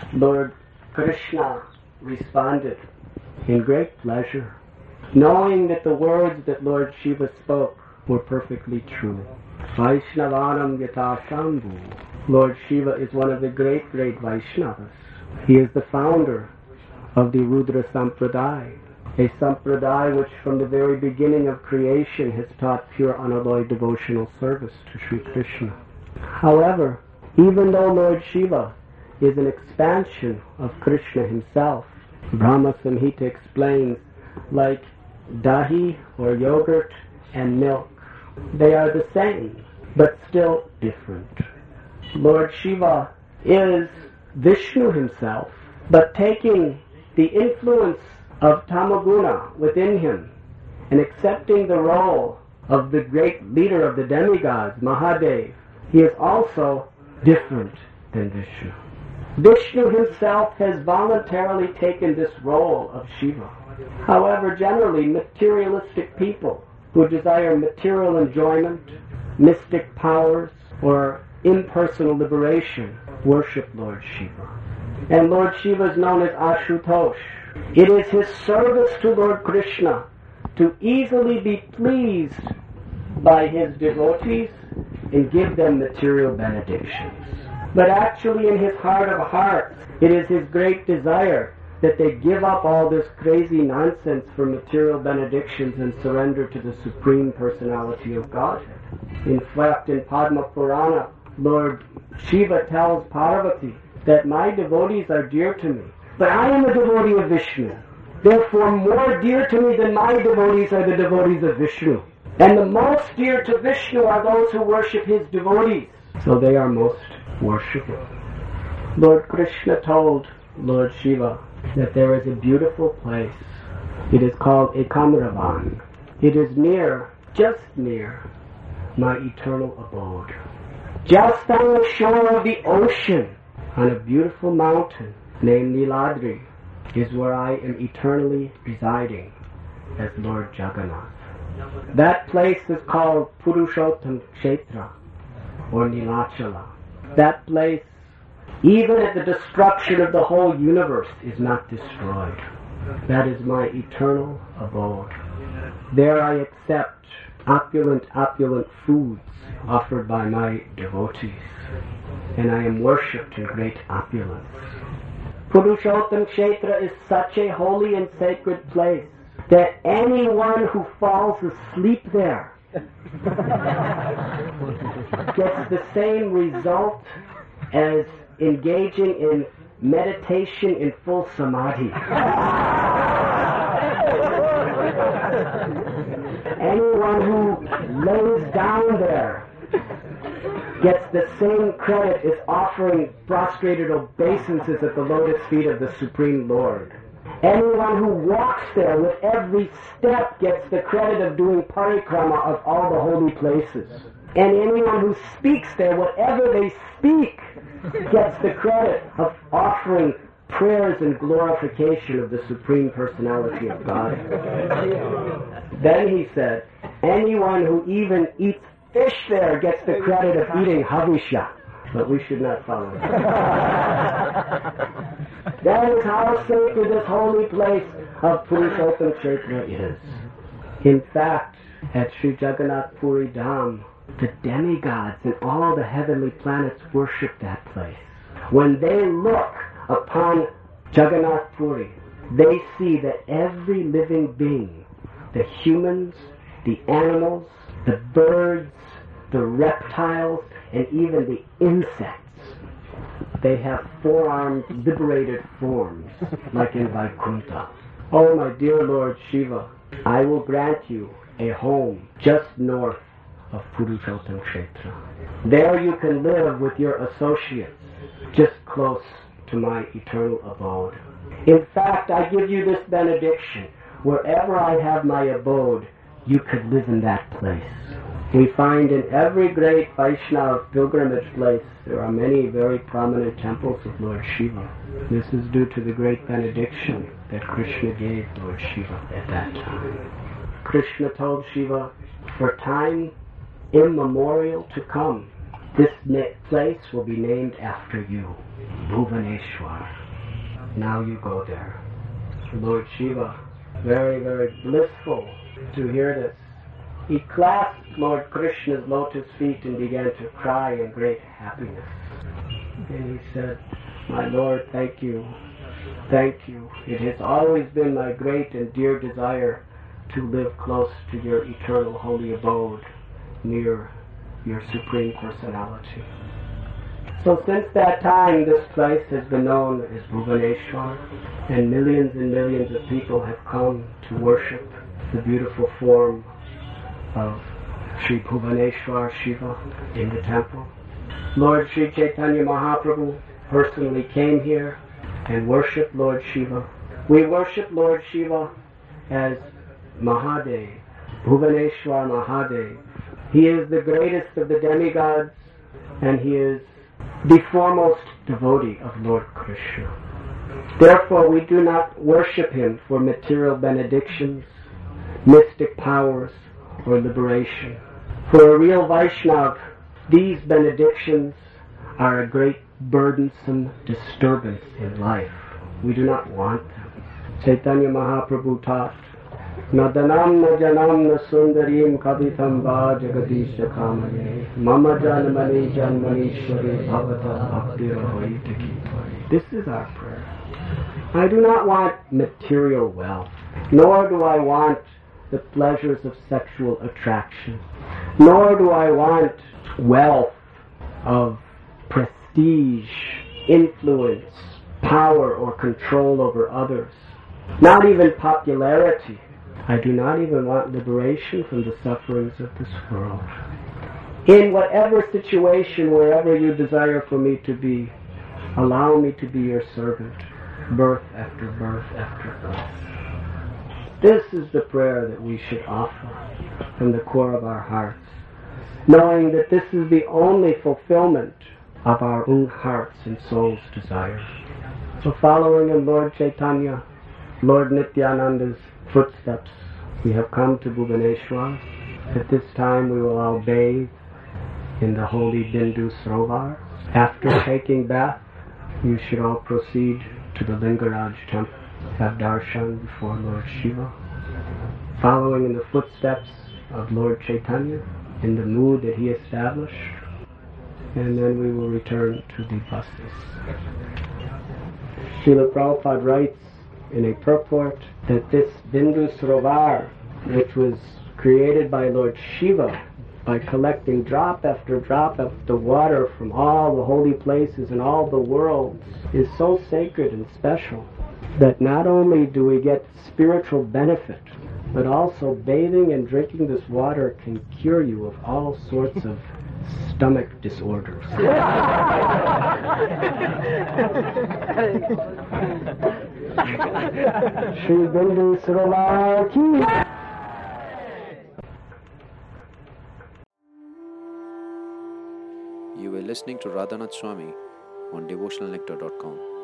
Lord Krishna responded in great pleasure, knowing that the words that Lord Shiva spoke were perfectly true. Vaishnavanam Yata Shambhu. Lord Shiva is one of the great Vaishnavas. He is the founder of the Rudra Sampradaya, a Sampradaya which from the very beginning of creation has taught pure unalloyed devotional service to Sri Krishna. However, even though Lord Shiva is an expansion of Krishna himself, Brahma Samhita explains, like dahi or yogurt and milk, they are the same, but still different. Lord Shiva is Vishnu himself, but taking the influence of Tamaguna within him and accepting the role of the great leader of the demigods, Mahadev, he is also different than Vishnu. Vishnu himself has voluntarily taken this role of Shiva. However, generally, materialistic people who desire material enjoyment, mystic powers, or impersonal liberation worship Lord Shiva. And Lord Shiva is known as Ashutosh. It is his service to Lord Krishna to easily be pleased by his devotees and give them material benedictions. But actually in his heart of hearts, it is his great desire that they give up all this crazy nonsense for material benedictions and surrender to the Supreme Personality of Godhead. In fact, in Padma Purana, Lord Shiva tells Parvati that my devotees are dear to me, but I am a devotee of Vishnu. Therefore, more dear to me than my devotees are the devotees of Vishnu. And the most dear to Vishnu are those who worship his devotees. So they are most worshipable. Lord Krishna told Lord Shiva that there is a beautiful place. It is called Ekamravan. It is near, just near, my eternal abode. Just on the shore of the ocean, on a beautiful mountain named Niladri, is where I am eternally residing as Lord Jagannath. That place is called Purushottam Kshetra, or Nilachala. That place, even at the destruction of the whole universe, is not destroyed. That is my eternal abode. There I accept opulent foods offered by my devotees, and I am worshipped in great opulence. Purushottam Kshetra is such a holy and sacred place that anyone who falls asleep there gets the same result as engaging in meditation in full samadhi. Anyone who lays down there gets the same credit as offering prostrated obeisances at the lotus feet of the Supreme Lord. Anyone who walks there with every step gets the credit of doing parikrama of all the holy places. And anyone who speaks there, whatever they speak, gets the credit of offering prayers and glorification of the Supreme Personality of God. Then he said, anyone who even eats fish there gets the credit of eating havisha. But we should not follow it. That is how sacred this holy place of Purushottam Kshetra is. In fact, at Sri Jagannath Puri Dham, the demigods and all the heavenly planets worship that place. When they look upon Jagannath Puri, they see that every living being, the humans, the animals, the birds, the reptiles, and even the insects, they have four-armed liberated forms, like in Vaikuntha. Oh, my dear Lord Shiva, I will grant you a home just north of Purushottam Kshetra. There you can live with your associates, just close to my eternal abode. In fact, I give you this benediction. Wherever I have my abode, you could live in that place. We find in every great Vaishnava pilgrimage place there are many very prominent temples of Lord Shiva. This is due to the great benediction that Krishna gave Lord Shiva at that time. Krishna told Shiva, for time immemorial to come, This place will be named after you, Bhuvaneshwar. Now you go there. Lord Shiva, very, very blissful to hear this. He clasped Lord Krishna's lotus feet and began to cry in great happiness. And he said, "My Lord, thank you. Thank you. It has always been my great and dear desire to live close to your eternal holy abode, near your Supreme Personality." So since that time, this place has been known as Bhuvaneshwar, and millions of people have come to worship the beautiful form of Sri Bhuvaneshwar Shiva in the temple. Lord Sri Chaitanya Mahaprabhu personally came here and worshipped Lord Shiva. We worship Lord Shiva as Mahadev, Bhuvaneshwar Mahadev. He is the greatest of the demigods, and he is the foremost devotee of Lord Krishna. Therefore, we do not worship him for material benedictions, mystic powers, or liberation. For a real Vaishnava, these benedictions are a great burdensome disturbance in life. We do not want them. Chaitanya Mahaprabhu taught, "Na danam na janam na sundarim kavitam va jagadisha kamane mama janmani janmanishwari bhavata bhaktirahayitaki." This is our prayer. I do not want material wealth, nor do I want the pleasures of sexual attraction, nor do I want wealth of prestige, influence, power, or control over others. Not even popularity. I do not even want liberation from the sufferings of this world. In whatever situation, wherever you desire for me to be, allow me to be your servant, birth after birth after birth. This is the prayer that we should offer from the core of our hearts, knowing that this is the only fulfillment of our own hearts and souls' desires. So following in Lord Chaitanya, Lord Nityananda's footsteps, we have come to Bhuvaneshwar. At this time we will all bathe in the holy Bindu Sarovar. After taking bath, you should all proceed to the Lingaraj temple, have darshan before Lord Shiva, following in the footsteps of Lord Chaitanya in the mood that he established, and then we will return to the buses. Srila Prabhupada writes in a purport that this Bindu Sarovar, which was created by Lord Shiva by collecting drop after drop of the water from all the holy places in all the worlds, is so sacred and special that not only do we get spiritual benefit, but also bathing and drinking this water can cure you of all sorts of stomach disorders. Shri Bindu Sarovar ki. You were listening to Radhanath Swami on devotionalnectar.com.